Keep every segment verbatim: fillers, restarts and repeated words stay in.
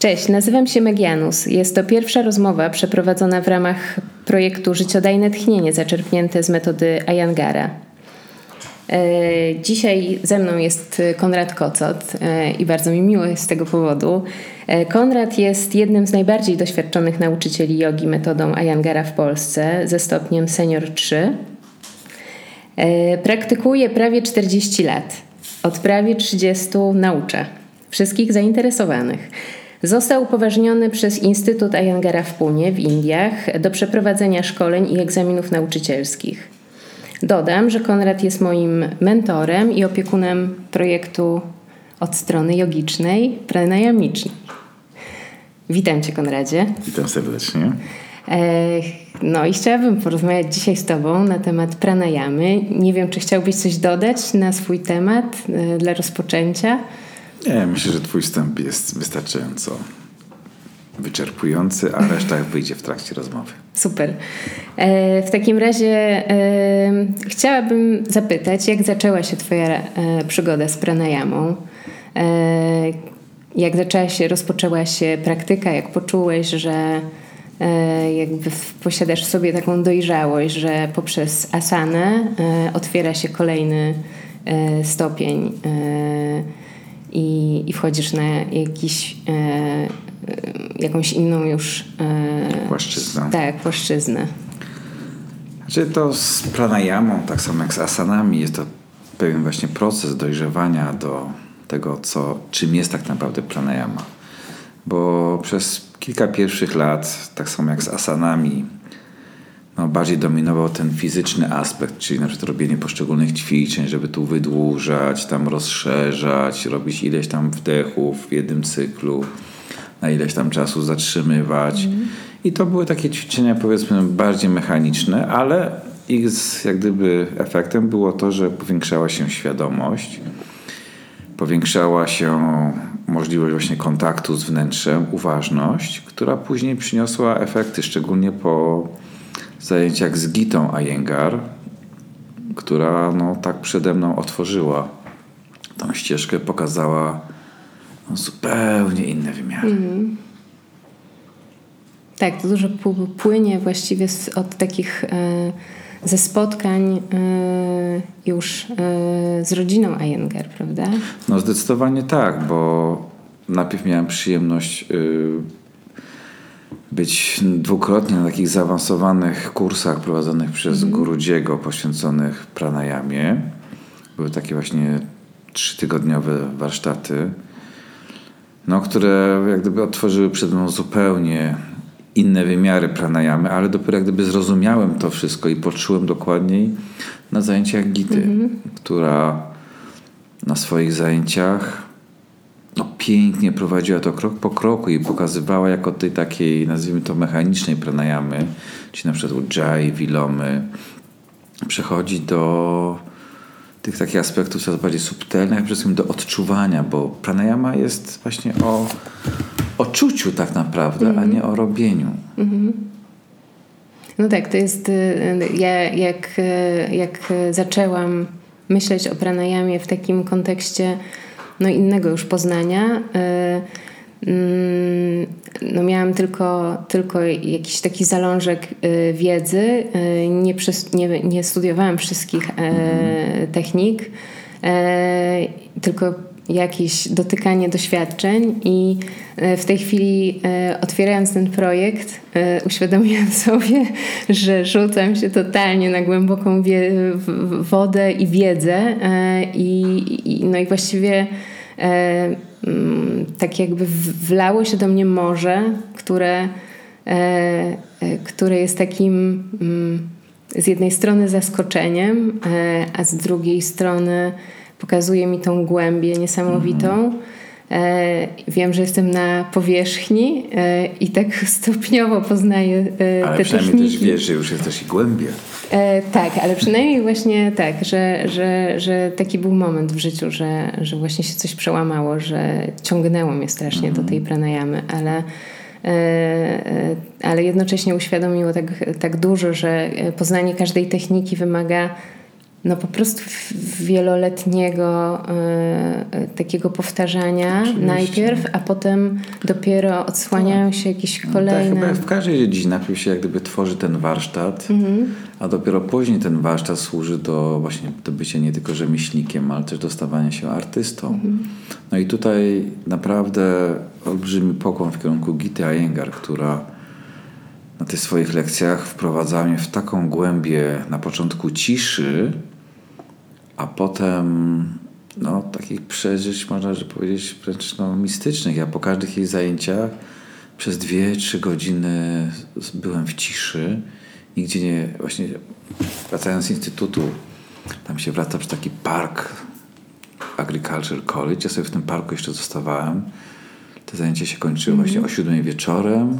Cześć, nazywam się Megianus. Jest to pierwsza rozmowa przeprowadzona w ramach projektu Życiodajne Tchnienie zaczerpnięte z metody Iyengara. Dzisiaj ze mną jest Konrad Kocot i bardzo mi miło jest z tego powodu. Konrad jest jednym z najbardziej doświadczonych nauczycieli jogi metodą Iyengara w Polsce ze stopniem senior trzy. Praktykuje prawie czterdzieści lat. Od prawie trzydziestu naucza wszystkich zainteresowanych. Został upoważniony przez Instytut Iyengara w Punie w Indiach do przeprowadzenia szkoleń i egzaminów nauczycielskich. Dodam, że Konrad jest moim mentorem i opiekunem projektu od strony jogicznej Pranayamicznej. Witam Cię, Konradzie. Witam serdecznie. No i chciałabym porozmawiać dzisiaj z Tobą na temat pranayamy. Nie wiem, czy chciałbyś coś dodać na swój temat dla rozpoczęcia? Nie, myślę, że Twój wstęp jest wystarczająco wyczerpujący, a reszta wyjdzie w trakcie rozmowy. Super. W takim razie chciałabym zapytać, jak zaczęła się Twoja przygoda z pranayamą? Jak zaczęła się, rozpoczęła się praktyka? Jak poczułeś, że jakby posiadasz w sobie taką dojrzałość, że poprzez asanę otwiera się kolejny stopień i, i wchodzisz na jakiś, jakąś inną już płaszczyznę. Tak, płaszczyznę. Znaczy to z pranayamą, tak samo jak z asanami, jest to pewien właśnie proces dojrzewania do tego, co, czym jest tak naprawdę pranayama. Bo przez kilka pierwszych lat, tak samo jak z asanami, no, bardziej dominował ten fizyczny aspekt, czyli na przykład robienie poszczególnych ćwiczeń, żeby tu wydłużać, tam rozszerzać, robić ileś tam wdechów w jednym cyklu, na ileś tam czasu zatrzymywać. Mm. I to były takie ćwiczenia, powiedzmy, bardziej mechaniczne, ale ich jak gdyby efektem było to, że powiększała się świadomość, powiększała się możliwość właśnie kontaktu z wnętrzem, uważność, która później przyniosła efekty, szczególnie po zajęciach z Gitą Iyengar, która no, tak przede mną otworzyła tą ścieżkę, pokazała no, zupełnie inne wymiary. Mm. Tak, to dużo płynie właściwie od takich e, ze spotkań e, już e, z rodziną Iyengar, prawda? No zdecydowanie tak, bo najpierw miałem przyjemność y, być dwukrotnie na takich zaawansowanych kursach prowadzonych przez mm. Gurudziego poświęconych pranayamie. Były takie właśnie trzytygodniowe warsztaty, no, które jak gdyby otworzyły przed mną zupełnie inne wymiary pranayamy, ale dopiero jak gdyby zrozumiałem to wszystko i poczułem dokładniej na zajęciach Gity, mm-hmm. która na swoich zajęciach no, pięknie prowadziła to krok po kroku i pokazywała jak od tej takiej, nazwijmy to mechanicznej pranayamy, czyli na przykład ujjayi, vilomy, przechodzi do tych takich aspektów coraz bardziej subtelnych, a przede wszystkim do odczuwania, bo pranayama jest właśnie o o czuciu tak naprawdę, mm-hmm. a nie o robieniu. Mm-hmm. No tak, to jest ja jak, jak zaczęłam myśleć o pranayamie w takim kontekście no innego już poznania, no miałam tylko, tylko jakiś taki zalążek wiedzy, nie, przez, nie, nie studiowałam wszystkich mm-hmm. technik, tylko jakieś dotykanie doświadczeń i w tej chwili otwierając ten projekt uświadomiłam sobie, że rzucam się totalnie na głęboką wie- wodę i wiedzę i, i, no i właściwie tak jakby wlało się do mnie morze, które, które jest takim z jednej strony zaskoczeniem, a z drugiej strony pokazuje mi tą głębię niesamowitą. Mm. E, wiem, że jestem na powierzchni e, i tak stopniowo poznaję e, te techniki. Ale przynajmniej też wiesz, że już jest też i głębia. E, tak, ale przynajmniej właśnie tak, że, że, że taki był moment w życiu, że, że właśnie się coś przełamało, że ciągnęło mnie strasznie mm. do tej pranayamy, ale, e, ale jednocześnie uświadomiło tak, tak dużo, że poznanie każdej techniki wymaga no po prostu wieloletniego y, takiego powtarzania. Oczywiście. Najpierw, a potem dopiero odsłaniają się jakieś kolejne... No tak, chyba w każdej dziedzinie najpierw się jak gdyby tworzy ten warsztat, mhm. a dopiero później ten warsztat służy do właśnie do bycia nie tylko rzemieślnikiem, ale też do stawania się artystą. Mhm. No i tutaj naprawdę olbrzymi pokłon w kierunku Gity Iyengar, która na tych swoich lekcjach wprowadza mnie w taką głębię na początku ciszy, a potem no, takich przeżyć, można powiedzieć, wręcz no, mistycznych. Ja po każdych jej zajęciach przez dwie, trzy godziny byłem w ciszy. Nigdzie nie... Właśnie wracając z instytutu, tam się wraca przy taki park Agriculture College. Ja sobie w tym parku jeszcze zostawałem. Te zajęcia się kończyły mm-hmm. właśnie o siódmej wieczorem.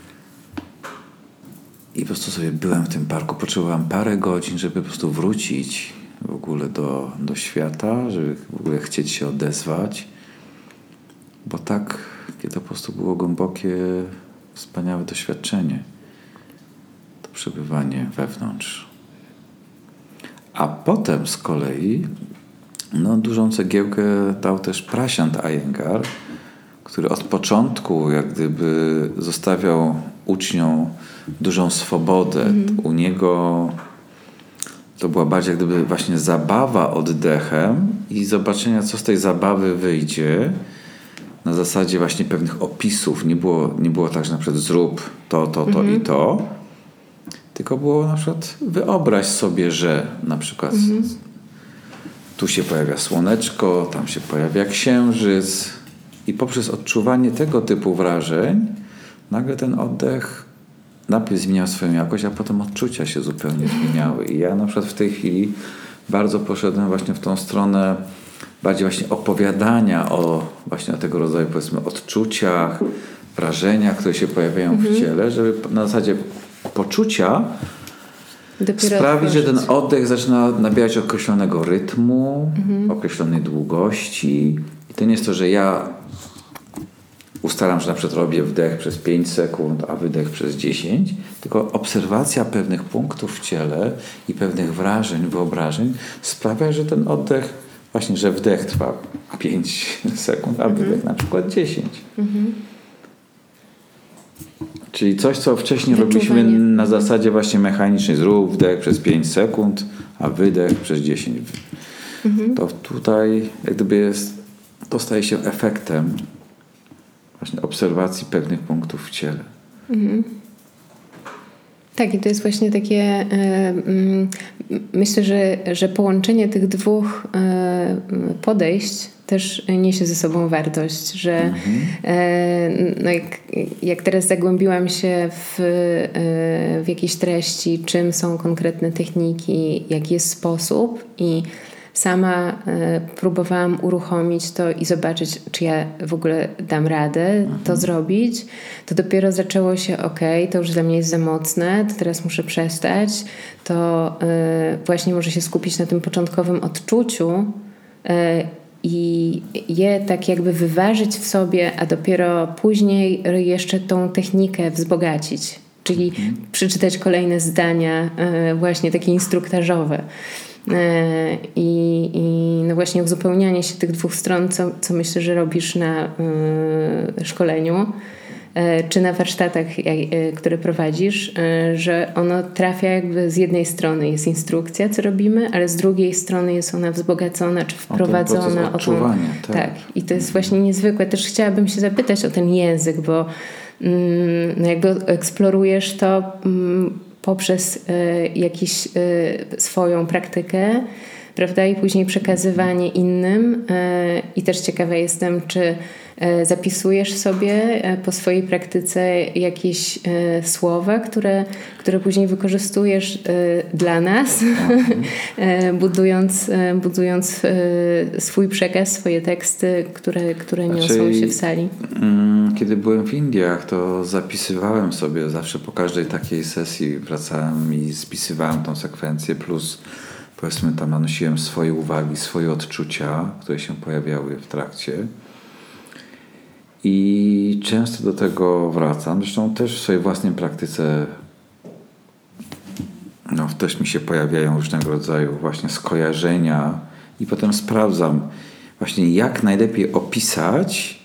I po prostu sobie byłem w tym parku. Potrzebowałem parę godzin, żeby po prostu wrócić w ogóle do, do świata, żeby w ogóle chcieć się odezwać. Bo tak, kiedy to po prostu było głębokie, wspaniałe doświadczenie. To przebywanie wewnątrz. A potem z kolei no, dużą cegiełkę dał też Prashant Iyengar, który od początku jak gdyby zostawiał uczniom dużą swobodę. Mm. U niego to była bardziej jak gdyby właśnie zabawa oddechem i zobaczenia, co z tej zabawy wyjdzie na zasadzie właśnie pewnych opisów. Nie było, nie było tak, że na przykład zrób to, to, to mm. i to, tylko było na przykład wyobraź sobie, że na przykład mm. tu się pojawia słoneczko, tam się pojawia księżyc i poprzez odczuwanie tego typu wrażeń nagle ten oddech najpierw zmieniał swoją jakość, a potem odczucia się zupełnie zmieniały. I ja na przykład w tej chwili bardzo poszedłem właśnie w tą stronę bardziej właśnie opowiadania o właśnie o tego rodzaju powiedzmy odczuciach, wrażeniach, które się pojawiają mhm. w ciele, żeby na zasadzie poczucia dopiero sprawić, że ten oddech zaczyna nabierać określonego rytmu, mhm. określonej długości. I to nie jest to, że ja ustalam, że na przykład robię wdech przez pięć sekund, a wydech przez dziesięć, tylko obserwacja pewnych punktów w ciele i pewnych wrażeń, wyobrażeń sprawia, że ten oddech, właśnie, że wdech trwa pięć sekund, a mhm. wydech na przykład dziesięć. Mhm. Czyli coś, co wcześniej Wyczuwanie. robiliśmy na zasadzie właśnie mechanicznej. Zrób wdech przez pięć sekund, a wydech przez dziesięć. Mhm. To tutaj jak gdyby jest, to staje się efektem właśnie obserwacji pewnych punktów w ciele. Mhm. Tak, i to jest właśnie takie y, y, myślę, że, że połączenie tych dwóch y, podejść też niesie ze sobą wartość, że mhm. y, no jak, jak teraz zagłębiłam się w, y, w jakieś treści, czym są konkretne techniki, jaki jest sposób i sama y, próbowałam uruchomić to i zobaczyć, czy ja w ogóle dam radę mhm. to zrobić. To dopiero zaczęło się, okej, okay, to już dla mnie jest za mocne, to teraz muszę przestać. To y, właśnie może się skupić na tym początkowym odczuciu y, i je tak jakby wyważyć w sobie, a dopiero później jeszcze tą technikę wzbogacić. Czyli mhm. przeczytać kolejne zdania y, właśnie takie instruktażowe. I, i no właśnie uzupełnianie się tych dwóch stron, co, co myślę, że robisz na y, szkoleniu y, czy na warsztatach, y, y, które prowadzisz, y, że ono trafia jakby z jednej strony jest instrukcja, co robimy, ale z drugiej strony jest ona wzbogacona czy wprowadzona. O odczuwanie, o tą, tak. tak. I to jest właśnie niezwykłe. Też chciałabym się zapytać o ten język, bo y, no jakby eksplorujesz to y, poprzez y, jakiś y, swoją praktykę, prawda, i później przekazywanie innym. Y, I też ciekawa jestem, czy y, zapisujesz sobie y, po swojej praktyce jakieś y, słowa, które, które później wykorzystujesz y, dla nas, y, budując, y, budując y, swój przekaz, swoje teksty, które, które niosą znaczy, się w sali. Kiedy byłem w Indiach, to zapisywałem sobie zawsze po każdej takiej sesji, wracałem i spisywałem tą sekwencję, plus powiedzmy tam nanosiłem swoje uwagi, swoje odczucia, które się pojawiały w trakcie. I często do tego wracam. Zresztą też w swojej własnej praktyce no, w też mi się pojawiają różnego rodzaju właśnie skojarzenia i potem sprawdzam właśnie jak najlepiej opisać,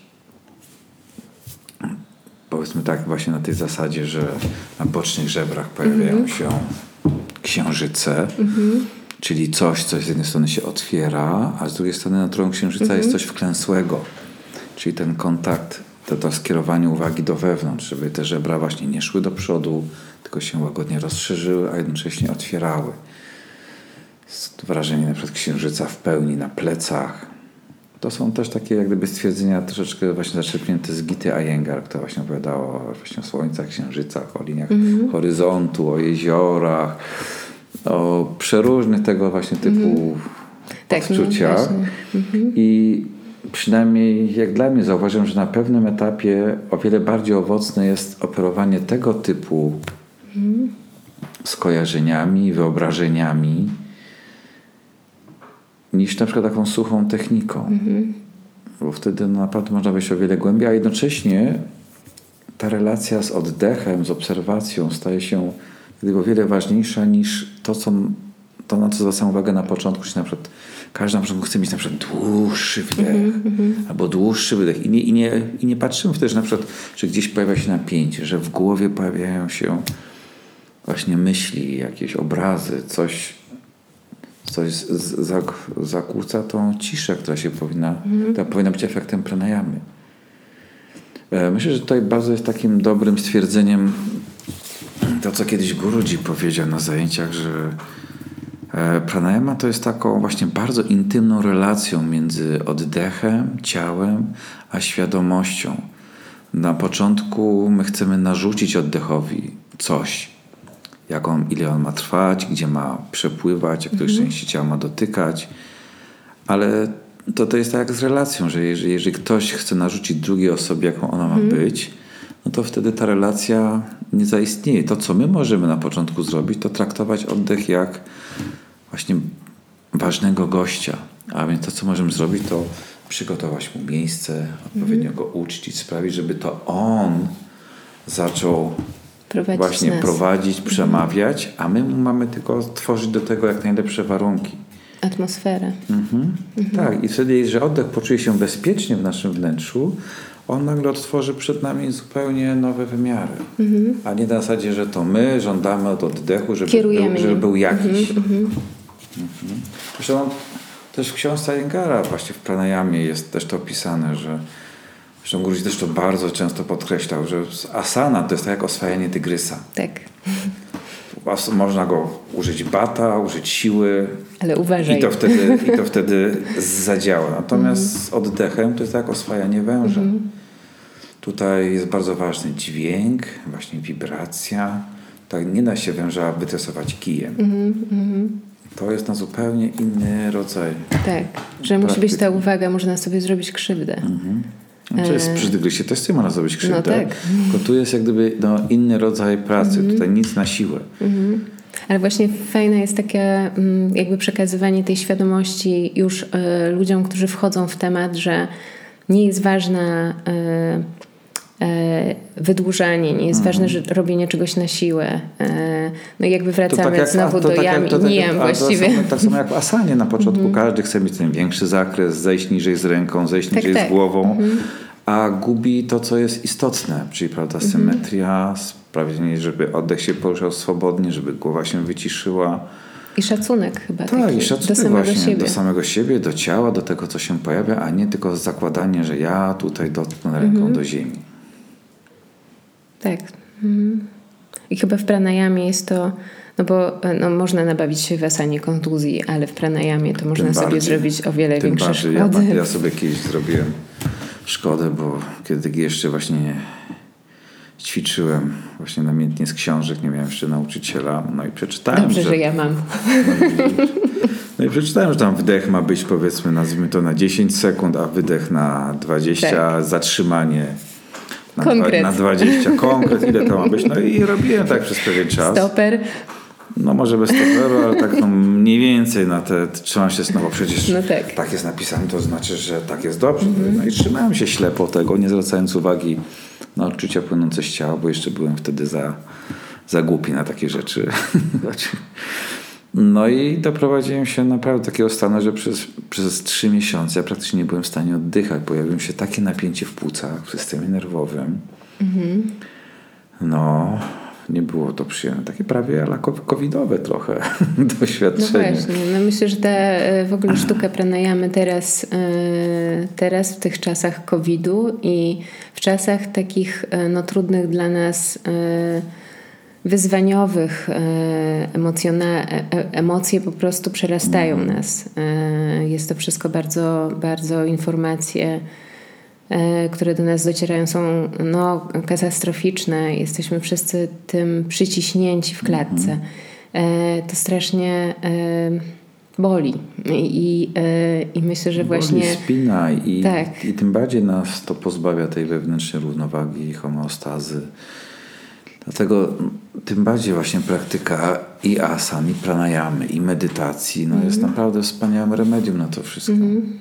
powiedzmy tak właśnie na tej zasadzie, że na bocznych żebrach pojawiają mm-hmm. się księżyce, mm-hmm. czyli coś, co z jednej strony się otwiera, a z drugiej strony na drugą księżyca mm-hmm. jest coś wklęsłego, czyli ten kontakt, to, to skierowanie uwagi do wewnątrz, żeby te żebra właśnie nie szły do przodu, tylko się łagodnie rozszerzyły, a jednocześnie otwierały. Wrażenie na przykład księżyca w pełni na plecach. To są też takie jak gdyby stwierdzenia troszeczkę właśnie zaczerpnięte z Gity Iyengar, która właśnie opowiadała właśnie o słońcach, księżycach, o liniach mm-hmm. horyzontu, o jeziorach, o przeróżnych tego właśnie typu mm-hmm. odczuciach. Tak, no mm-hmm. I przynajmniej jak dla mnie zauważyłem, że na pewnym etapie o wiele bardziej owocne jest operowanie tego typu mm-hmm. skojarzeniami, wyobrażeniami, niż na przykład taką suchą techniką. Mm-hmm. Bo wtedy no, naprawdę można wejść o wiele głębiej, a jednocześnie ta relacja z oddechem, z obserwacją staje się o wiele ważniejsza niż to, co, to na co zwracam uwagę na początku, czyli na przykład każdy na początku chce mieć na przykład dłuższy wdech mm-hmm. albo dłuższy wydech i nie, i, nie, i nie patrzymy wtedy, że na przykład, że gdzieś pojawia się napięcie, że w głowie pojawiają się właśnie myśli, jakieś obrazy, coś coś zakłóca tą ciszę, która się powinna, mm. która powinna być efektem pranayamy. Myślę, że tutaj bardzo jest takim dobrym stwierdzeniem to, co kiedyś Guruji powiedział na zajęciach, że pranayama to jest taką właśnie bardzo intymną relacją między oddechem, ciałem, a świadomością. Na początku my chcemy narzucić oddechowi coś, jak on, ile on ma trwać, gdzie ma przepływać, jak której mm-hmm. części ciała ma dotykać. Ale to, to jest tak jak z relacją, że jeżeli, jeżeli ktoś chce narzucić drugiej osobie, jaką ona ma mm-hmm. być, no to wtedy ta relacja nie zaistnieje. To, co my możemy na początku zrobić, to traktować oddech jak właśnie ważnego gościa. A więc to, co możemy zrobić, to przygotować mu miejsce, odpowiednio mm-hmm. go uczcić, sprawić, żeby to on zaczął prowadzić właśnie nas. prowadzić, przemawiać, a my mamy tylko tworzyć do tego jak najlepsze warunki. Atmosferę. Mhm. Mhm. Tak, i wtedy, że oddech poczuje się bezpiecznie w naszym wnętrzu, on nagle otworzy przed nami zupełnie nowe wymiary. Mhm. A nie na zasadzie, że to my żądamy od oddechu, żeby, był, żeby był jakiś. Mhm. Mhm. Zresztą też w książce Iyengara właśnie w pranayamie jest też to opisane, że zresztą Guruji też to bardzo często podkreślał, że asana to jest tak jak oswajanie tygrysa. Tak. Można go użyć bata, użyć siły. Ale uważaj. I to wtedy, i to wtedy zadziała. Natomiast mm. z oddechem to jest tak jak oswajanie węża. Mm. Tutaj jest bardzo ważny dźwięk, właśnie wibracja. Tak nie da się węża wytresować kijem. Mm, mm. To jest na zupełnie inny rodzaj. Tak, że musi być ta uwaga, można sobie zrobić krzywdę. Mm-hmm. Znaczy jest przy tygrysie też sobie można zrobić krzywdę. No tak. Tylko tu jest jak gdyby no, inny rodzaj pracy. Mm-hmm. Tutaj nic na siłę. Mm-hmm. Ale właśnie fajne jest takie jakby przekazywanie tej świadomości już y, ludziom, którzy wchodzą w temat, że nie jest ważne y, y, wydłużanie, nie jest mm-hmm. ważne, że robienie czegoś na siłę. Y, no i jakby wracamy tak jak, znowu do tak jam i nijam właściwie. Tak, tak samo jak w asanie. Na początku mm-hmm. każdy chce mieć ten większy zakres, zejść niżej z ręką, zejść tak, niżej tak. z głową, mm-hmm. a gubi to, co jest istotne, czyli prawda, symetria, mm-hmm. sprawienie, żeby oddech się poruszał swobodnie, żeby głowa się wyciszyła. I szacunek chyba. Tak, taki, i szacunek do samego właśnie siebie. do samego siebie, do ciała, do tego, co się pojawia, a nie tylko zakładanie, że ja tutaj dotknę ręką mm-hmm. do ziemi. Tak. Mm. I chyba w pranayamie jest to, no bo no, można nabawić się w asanie kontuzji, ale w pranayamie to można tym sobie bardziej, zrobić o wiele tym większe bardziej. szkody. Ja, ja sobie kiedyś zrobiłem szkodę, bo kiedy jeszcze właśnie ćwiczyłem właśnie namiętnie z książek, nie miałem jeszcze nauczyciela, no i przeczytałem, Dobrze, że, że ja mam. No i przeczytałem, że tam wdech ma być, powiedzmy, nazwijmy to na dziesięć sekund, a wydech na dwadzieścia, tak. zatrzymanie na, Konkret. Dwa, na dwadzieścia, konkret, ile to ma być. No i robiłem tak przez pewien czas. Stoper. No może bez stoperu, ale tak no mniej więcej na te trzymam się, no bo przecież no tak. tak jest napisane, to znaczy, że tak jest dobrze. Mm-hmm. No i trzymałem się ślepo tego, nie zwracając uwagi na odczucia płynące z ciała, bo jeszcze byłem wtedy za, za głupi na takie rzeczy. No i doprowadziłem się naprawdę do takiego stanu, że przez, przez trzy miesiące ja praktycznie nie byłem w stanie oddychać. Pojawiło się takie napięcie w płucach, w systemie nerwowym. Mhm. No, nie było to przyjemne. Takie prawie ala covidowe trochę doświadczenie. No właśnie. No myślę, że ta w ogóle sztuka pranayamy teraz, teraz w tych czasach covidu i w czasach takich no, trudnych dla nas wyzwaniowych, emocjona- emocje po prostu przerastają mm. nas. Jest to wszystko bardzo, bardzo informacje, które do nas docierają, są no, katastroficzne. Jesteśmy wszyscy tym przyciśnięci w klatce. Mm. To strasznie boli. I, i myślę, że boli, właśnie... spina i, tak. i tym bardziej nas to pozbawia tej wewnętrznej równowagi i homeostazy. Dlatego tym bardziej właśnie praktyka i asan, i pranayamy, i medytacji no mm. jest naprawdę wspaniałym remedium na to wszystko. Mm.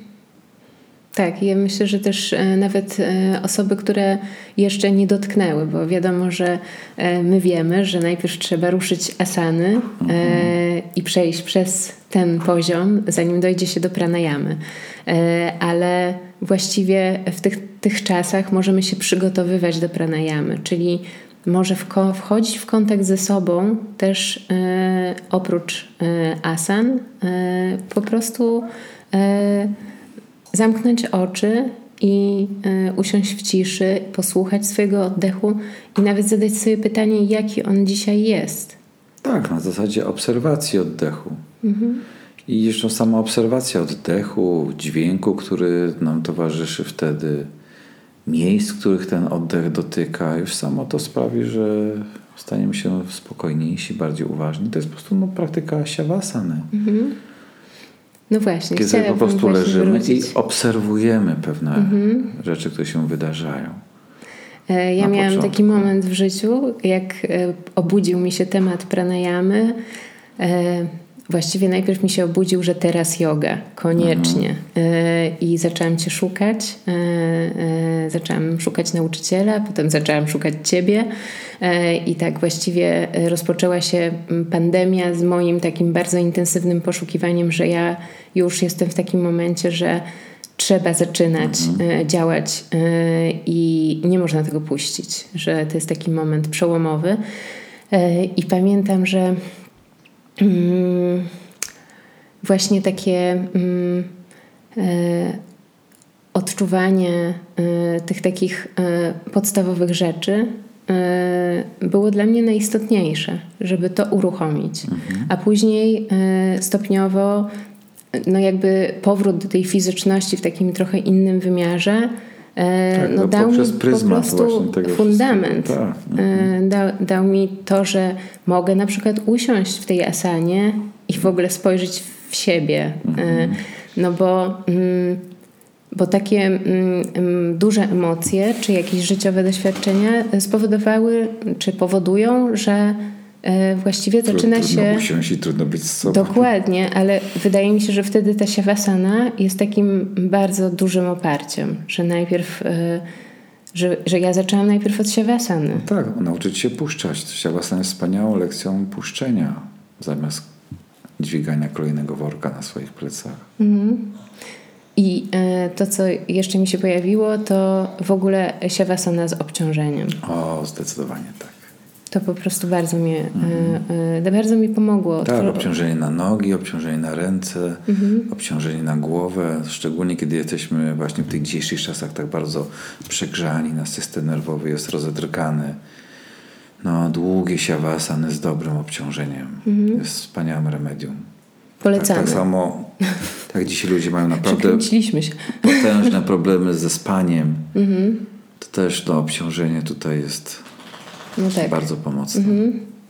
Tak, ja myślę, że też e, nawet e, osoby, które jeszcze nie dotknęły, bo wiadomo, że e, my wiemy, że najpierw trzeba ruszyć asany e, mm. i przejść przez ten poziom, zanim dojdzie się do pranayamy. E, ale właściwie w tych, tych czasach możemy się przygotowywać do pranayamy, czyli może wchodzić w kontakt ze sobą też e, oprócz e, asan, e, po prostu e, zamknąć oczy i e, usiąść w ciszy, posłuchać swojego oddechu i nawet zadać sobie pytanie, jaki on dzisiaj jest. Tak, na zasadzie obserwacji oddechu. Mhm. I jeszcze sama obserwacja oddechu, dźwięku, który nam towarzyszy wtedy, miejsc, których ten oddech dotyka, już samo to sprawi, że staniemy się spokojniejsi, bardziej uważni. To jest po prostu no, praktyka siavasany. Mhm. No właśnie. Kiedy sobie po prostu leżymy wrócić. i obserwujemy pewne mhm. rzeczy, które się wydarzają. Ja miałam początku. taki moment w życiu, jak obudził mi się temat pranayamy. Właściwie najpierw mi się obudził, że teraz yoga, koniecznie. Mhm. I zaczęłam Cię szukać. Zaczęłam szukać nauczyciela, potem zaczęłam szukać Ciebie. I tak właściwie rozpoczęła się pandemia z moim takim bardzo intensywnym poszukiwaniem, że ja już jestem w takim momencie, że trzeba zaczynać mhm. działać i nie można tego puścić, że to jest taki moment przełomowy. I pamiętam, że właśnie takie odczuwanie tych takich podstawowych rzeczy było dla mnie najistotniejsze, żeby to uruchomić. Mhm. A później stopniowo no jakby powrót do tej fizyczności w takim trochę innym wymiarze tak, no dał mi po prostu fundament. Tak. Mhm. Dał, dał mi to, że mogę na przykład usiąść w tej asanie i w ogóle spojrzeć w siebie. Mhm. No bo, bo takie duże emocje czy jakieś życiowe doświadczenia spowodowały, czy powodują, że właściwie zaczyna trudno się... Trudno usiąść i trudno być z sobą. Dokładnie, ale wydaje mi się, że wtedy ta siavasana jest takim bardzo dużym oparciem, że najpierw... Że, że ja zaczęłam najpierw od siavasany. No tak, nauczyć się puszczać. Siavasana jest wspaniałą lekcją puszczenia zamiast dźwigania kolejnego worka na swoich plecach. Mhm. I to, co jeszcze mi się pojawiło, to w ogóle siavasana z obciążeniem. O, zdecydowanie tak. To po prostu bardzo mnie, mm. y, y, bardzo mi pomogło. Tak, obciążenie na nogi, obciążenie na ręce, mm-hmm. obciążenie na głowę. Szczególnie kiedy jesteśmy właśnie w tych dzisiejszych czasach tak bardzo przegrzani, nasz system nerwowy jest rozedrgany. No, długie siavasany z dobrym obciążeniem mm-hmm. jest wspaniałym remedium. Polecamy. Tak, tak samo, tak dzisiaj ludzie mają naprawdę się. potężne problemy ze spaniem. Mm-hmm. To też to obciążenie tutaj jest... No tak. Bardzo pomocne. Mm-hmm.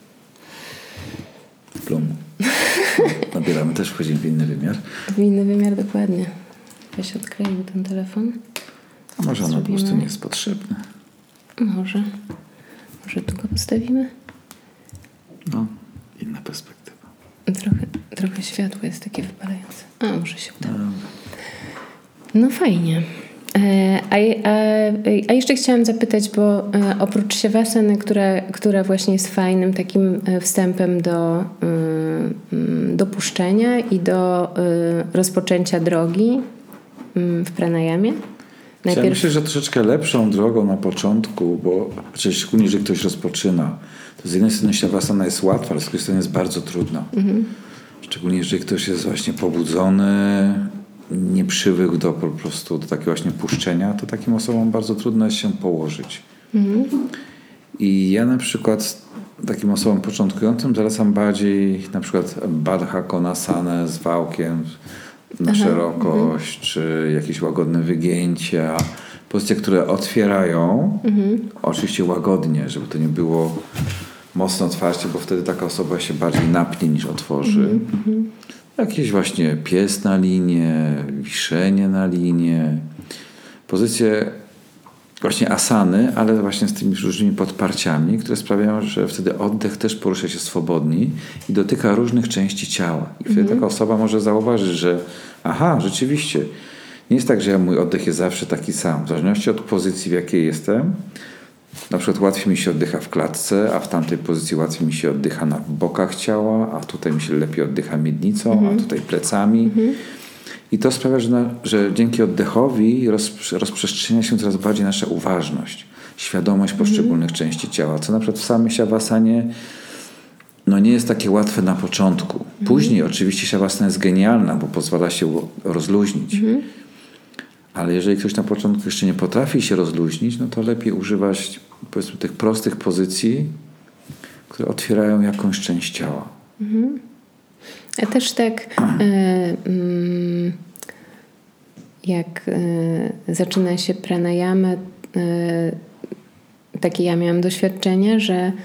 Plum. Nabieramy, też wchodzimy w inny wymiar. W inny wymiar, dokładnie. Weź odkleił ten telefon. A może on po prostu nie jest potrzebny. Może. Może tu go postawimy? No, inna perspektywa. Trochę, trochę światło jest takie wypalające. A, może się uda. No, no fajnie. A, a, a jeszcze chciałam zapytać, bo oprócz siawasany, która, która właśnie jest fajnym takim wstępem do dopuszczenia i do rozpoczęcia drogi w pranayamie. Najpierw... Ja myślę, że troszeczkę lepszą drogą na początku, bo szczególnie, że ktoś rozpoczyna, to z jednej strony siawasana jest łatwa, ale z drugiej strony jest bardzo trudna. Mhm. Szczególnie, jeżeli ktoś jest właśnie pobudzony, nie przywykł do po prostu do takiego właśnie puszczenia, to takim osobom bardzo trudno jest się położyć. Mhm. I ja na przykład takim osobom początkującym zalecam bardziej na przykład Baddha Konasanę z wałkiem na Aha. szerokość, mhm. czy jakieś łagodne wygięcia, pozycje, które otwierają, mhm. oczywiście łagodnie, żeby to nie było mocno otwarcie, bo wtedy taka osoba się bardziej napnie niż otworzy. Mhm. Jakieś właśnie pies na linię, wiszenie na linię, pozycje właśnie asany, ale właśnie z tymi różnymi podparciami, które sprawiają, że wtedy oddech też porusza się swobodniej i dotyka różnych części ciała. I wtedy mhm. taka osoba może zauważyć, że aha, rzeczywiście, nie jest tak, że mój oddech jest zawsze taki sam. W zależności od pozycji, w jakiej jestem, na przykład łatwiej mi się oddycha w klatce, a w tamtej pozycji łatwiej mi się oddycha na bokach ciała, a tutaj mi się lepiej oddycha miednicą, mhm. a tutaj plecami. Mhm. I to sprawia, że, na, że dzięki oddechowi roz, rozprzestrzenia się coraz bardziej nasza uważność, świadomość poszczególnych mhm. części ciała, co na przykład w samej siawasanie no nie jest takie łatwe na początku. Później mhm. oczywiście siawasana jest genialna, bo pozwala się rozluźnić. Mhm. Ale jeżeli ktoś na początku jeszcze nie potrafi się rozluźnić, no to lepiej używać powiedzmy tych prostych pozycji, które otwierają jakąś część ciała. Mhm. A też tak y, y, jak y, zaczyna się pranayama, y, takie ja miałam doświadczenie, że y,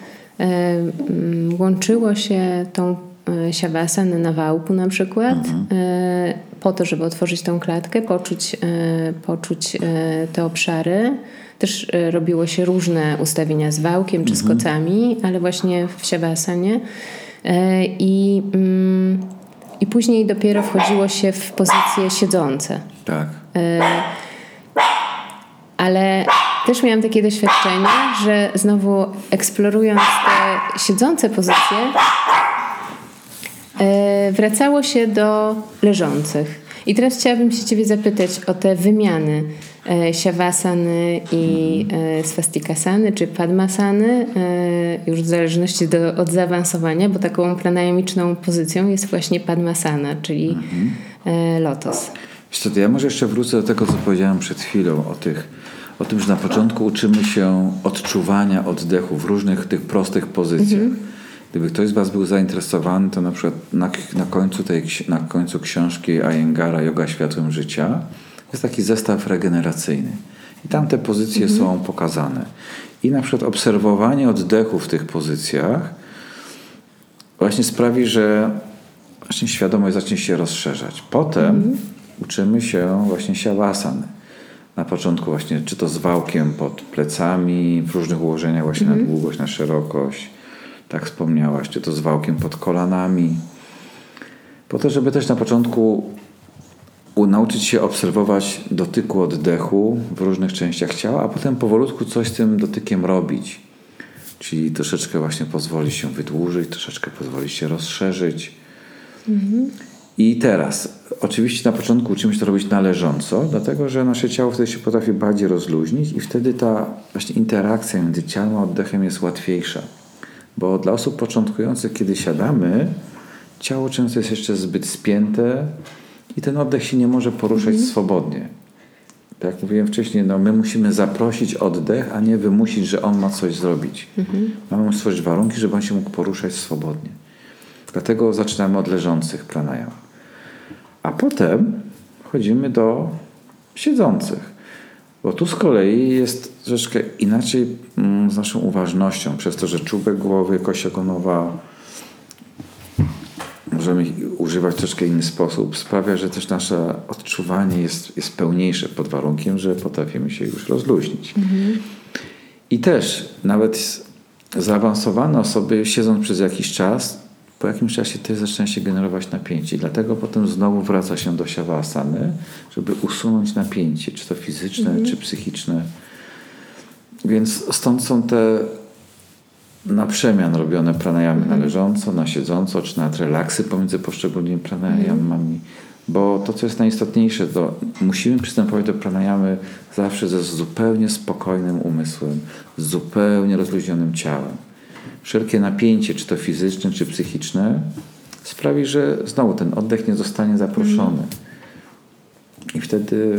y, łączyło się tą y, siawasanę na wałku na przykład, mhm. y, po to, żeby otworzyć tą klatkę, poczuć, y, poczuć y, te obszary. Też y, robiło się różne ustawienia z wałkiem czy mhm. z kocami, ale właśnie w siawasanie. I, I później dopiero wchodziło się w pozycje siedzące. Tak. Ale też miałam takie doświadczenie, że znowu eksplorując te siedzące pozycje, wracało się do leżących. I teraz chciałabym się Ciebie zapytać o te wymiany siawasany i swastikasany, czy padmasany, już w zależności do, od zaawansowania, bo taką pranayamiczną pozycją jest właśnie padmasana, czyli mhm. lotos. Wiesz co, to ja może jeszcze wrócę do tego, co powiedziałem przed chwilą, o, tych, o tym, że na początku uczymy się odczuwania oddechu w różnych tych prostych pozycjach. Mhm. Gdyby ktoś z Was był zainteresowany, to na przykład na, na, końcu, tej, na końcu książki Iyengara Yoga Światłem Życia jest taki zestaw regeneracyjny. I tam te pozycje mhm. są pokazane. I na przykład obserwowanie oddechu w tych pozycjach właśnie sprawi, że właśnie świadomość zacznie się rozszerzać. Potem mhm. uczymy się właśnie siawasany. Na początku właśnie czy to z wałkiem pod plecami, w różnych ułożeniach właśnie mhm. na długość, na szerokość. Tak wspomniałaś, czy to z wałkiem pod kolanami. Po to, żeby też na początku nauczyć się obserwować dotyku oddechu w różnych częściach ciała, a potem powolutku coś z tym dotykiem robić. Czyli troszeczkę właśnie pozwolić się wydłużyć, troszeczkę pozwolić się rozszerzyć. Mhm. I teraz, oczywiście na początku uczymy się to robić na leżąco, dlatego że nasze ciało wtedy się potrafi bardziej rozluźnić i wtedy ta właśnie interakcja między ciałem a oddechem jest łatwiejsza. Bo dla osób początkujących, kiedy siadamy, ciało często jest jeszcze zbyt spięte i ten oddech się nie może poruszać mhm. swobodnie. Tak jak mówiłem wcześniej, no my musimy zaprosić oddech, a nie wymusić, że on ma coś zrobić. Mhm. Mamy mu stworzyć warunki, żeby on się mógł poruszać swobodnie. Dlatego zaczynamy od leżących pranayam. A potem chodzimy do siedzących. Bo tu z kolei jest troszeczkę inaczej mm, z naszą uważnością, przez to, że czubek głowy, kość ogonowa możemy używać w troszkę inny sposób. Sprawia, że też nasze odczuwanie jest, jest pełniejsze pod warunkiem, że potrafimy się już rozluźnić. Mhm. I też nawet zaawansowane osoby, siedząc przez jakiś czas, po jakimś czasie też zaczyna się generować napięcie. I dlatego potem znowu wraca się do siawasany, żeby usunąć napięcie, czy to fizyczne, mhm. czy psychiczne. Więc stąd są te na przemian robione pranayamy mhm. na leżąco, na siedząco, czy na relaksy pomiędzy poszczególnymi pranayamami. Mhm. Bo to, co jest najistotniejsze, to musimy przystępować do pranayamy zawsze ze zupełnie spokojnym umysłem, z zupełnie rozluźnionym ciałem. Wszelkie napięcie, czy to fizyczne, czy psychiczne, sprawi, że znowu ten oddech nie zostanie zaproszony. Mm. I wtedy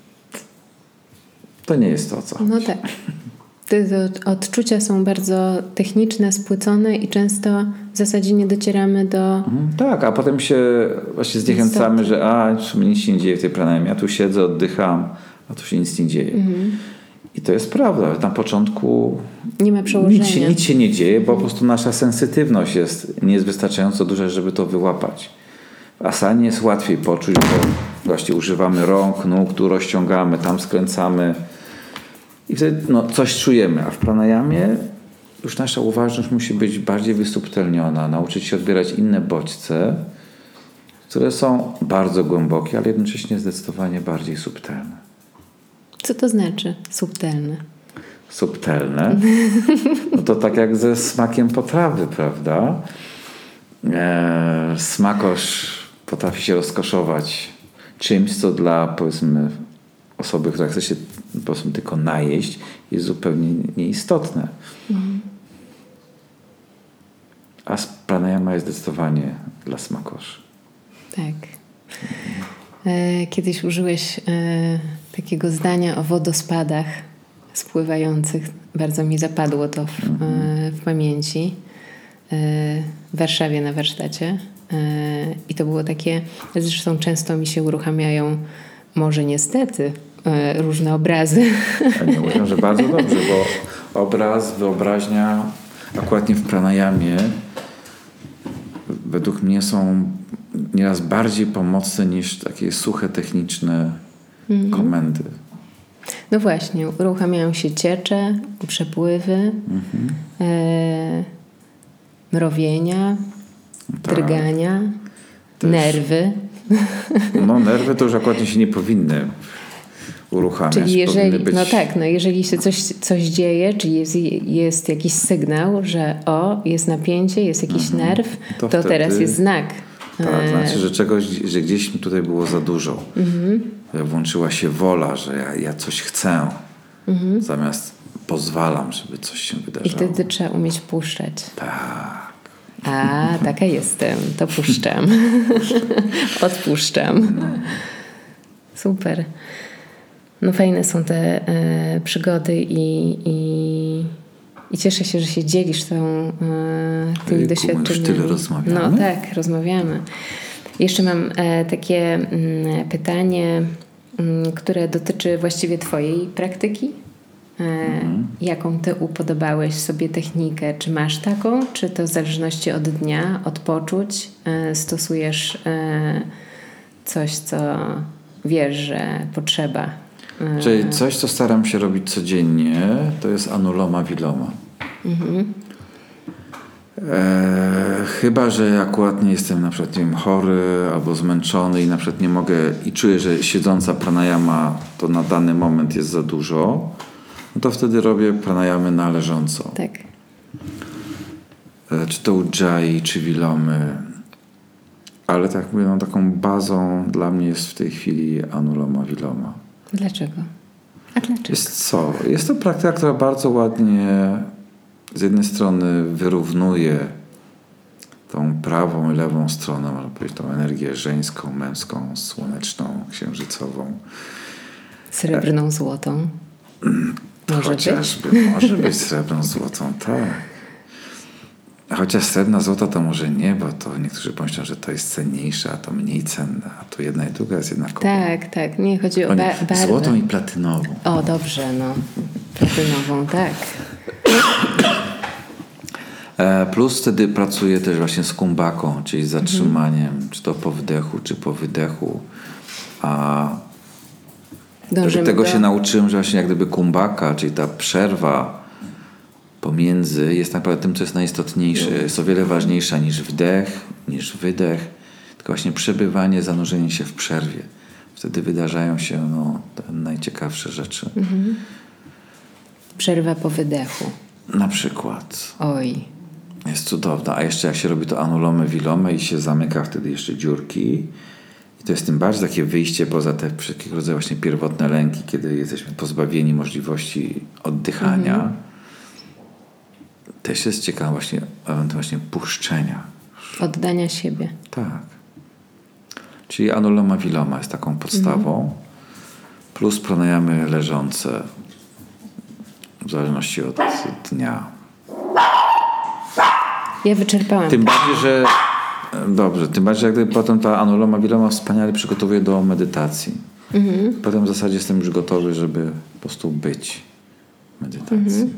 to nie jest to, o co chodzi. No tak. Te odczucia są bardzo techniczne, spłycone i często w zasadzie nie docieramy do... Mm, tak, a potem się właśnie zniechęcamy, że a, czy mnie nic się nie dzieje w tej pranayamie. Ja tu siedzę, oddycham, a tu się nic nie dzieje. Mm. I to jest prawda. Na początku nie ma przełożenia. Nic się, nic się nie dzieje, bo po prostu nasza sensytywność jest, nie jest wystarczająco duża, żeby to wyłapać. W asanie jest łatwiej poczuć, bo właśnie używamy rąk, nóg, tu rozciągamy, tam skręcamy i wtedy no, coś czujemy. A w pranayamie już nasza uważność musi być bardziej wysubtelniona, nauczyć się odbierać inne bodźce, które są bardzo głębokie, ale jednocześnie zdecydowanie bardziej subtelne. Co to znaczy subtelne? Subtelne? No to tak jak ze smakiem potrawy, prawda? E, smakosz potrafi się rozkoszować czymś, co dla, powiedzmy, osoby, która chce się po prostu tylko najeść, jest zupełnie nieistotne. Mhm. A pranayama jest zdecydowanie dla smakoszy. Tak. E, kiedyś użyłeś e, takiego zdania o wodospadach spływających. Bardzo mi zapadło to w, mhm. e, w pamięci. E, w Warszawie na warsztacie. E, I to było takie, zresztą często mi się uruchamiają, może niestety, e, różne obrazy. Ja nie uważam, że bardzo dobrze, bo obraz, wyobraźnia akurat nie w pranayamie według mnie są nieraz bardziej pomocne niż takie suche, techniczne mm-hmm. komendy. No właśnie, uruchamiają się ciecze, przepływy, mm-hmm. e, mrowienia, tak. drgania, też. Nerwy. No nerwy to już akurat się nie powinny uruchamiać. Czyli jeżeli, być... no tak, no jeżeli się coś, coś dzieje, czyli jest, jest jakiś sygnał, że o, jest napięcie, jest jakiś mhm. nerw, to, to wtedy... teraz jest znak. Tak, znaczy, że czegoś, że gdzieś tutaj było za dużo. Mhm. Włączyła się wola, że ja, ja coś chcę, mhm. zamiast pozwalam, żeby coś się wydarzyło. I wtedy trzeba umieć puszczać. Tak. A, taka jestem, to puszczam. Odpuszczam. No. Super. No fajne są te e, przygody i, i, i cieszę się, że się dzielisz tą, e, tymi doświadczeniami. Już tyle rozmawiamy. No tak, rozmawiamy. Jeszcze mam e, takie m, pytanie, m, które dotyczy właściwie twojej praktyki. E, mhm. Jaką ty upodobałeś sobie technikę? Czy masz taką? Czy to w zależności od dnia, od poczuć e, stosujesz e, coś, co wiesz, że potrzeba? Czyli coś, co staram się robić codziennie, to jest anuloma viloma. Mhm. E, chyba, że akurat nie jestem na przykład nie wiem, chory albo zmęczony i na przykład nie mogę i czuję, że siedząca pranayama to na dany moment jest za dużo, no to wtedy robię pranayamy na leżąco. Tak. E, czy to ujjayi, czy vilomy. Ale tak mówię, no, taką bazą dla mnie jest w tej chwili anuloma viloma. Dlaczego? A dlaczego? Jest co? Jest to praktyka, która bardzo ładnie z jednej strony wyrównuje tą prawą i lewą stronę, można powiedzieć, tą energię żeńską, męską, słoneczną, księżycową. Srebrną, złotą. Może Chociażby, być. może być srebrną, złotą, tak. Chociaż srebrna, złota to może nie, bo to niektórzy pomyślą, że to jest cenniejsze, a to mniej cenne. A to jedna i druga jest jednakowa. Tak, tak. Nie, chodzi o, o ba- barwę. Złotą i platynową. O, dobrze, no. Platynową, tak. E, plus wtedy pracuję też właśnie z kumbaką, czyli z zatrzymaniem, mhm. czy to po wdechu, czy po wydechu. A Dążymy tego do... się nauczyłem, że właśnie jak gdyby kumbaka, czyli ta przerwa pomiędzy jest naprawdę tym, co jest najistotniejsze. Jest o wiele ważniejsza niż wdech, niż wydech. Tylko właśnie przebywanie, zanurzenie się w przerwie. Wtedy wydarzają się no, te najciekawsze rzeczy. Mhm. Przerwa po wydechu. Na przykład. Oj. Jest cudowna. A jeszcze jak się robi to anulomę, wilomę i się zamyka wtedy jeszcze dziurki. I to jest tym bardziej takie wyjście poza te wszelkiego rodzaju właśnie pierwotne lęki, kiedy jesteśmy pozbawieni możliwości oddychania. Mhm. Też jest ciekawe właśnie element właśnie puszczenia. Oddania siebie. Tak. Czyli anuloma wiloma jest taką podstawą. Mhm. Plus pranayamy leżące w zależności od dnia. Ja wyczerpałam. Tym bardziej, że dobrze, tym bardziej, jak gdyby potem ta anuloma wiloma wspaniale przygotowuje do medytacji. Mhm. Potem w zasadzie jestem już gotowy, żeby po prostu być w medytacji. Mhm.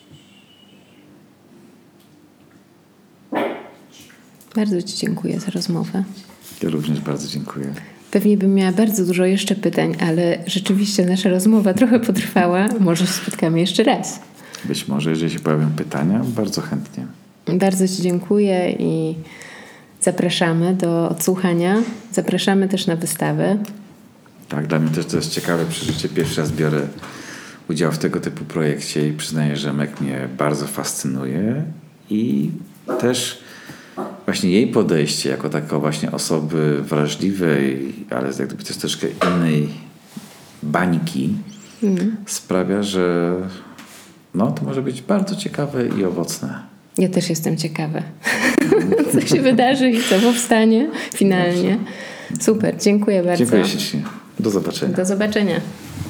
Bardzo Ci dziękuję za rozmowę. Ja również bardzo dziękuję. Pewnie bym miała bardzo dużo jeszcze pytań, ale rzeczywiście nasza rozmowa trochę potrwała. Może się spotkamy jeszcze raz. Być może, jeżeli się pojawią pytania, bardzo chętnie. Bardzo Ci dziękuję i zapraszamy do odsłuchania. Zapraszamy też na wystawę. Tak, dla mnie też to jest ciekawe przeżycie. Pierwszy raz biorę udział w tego typu projekcie i przyznaję, że Meg mnie bardzo fascynuje i też właśnie jej podejście jako takiej właśnie osoby wrażliwej, ale z jak gdyby też troszkę innej bańki mm. sprawia, że no, to może być bardzo ciekawe i owocne. Ja też jestem ciekawa, co się wydarzy i co powstanie finalnie. Super, dziękuję bardzo. Dziękuję ślicznie. Do zobaczenia. Do zobaczenia.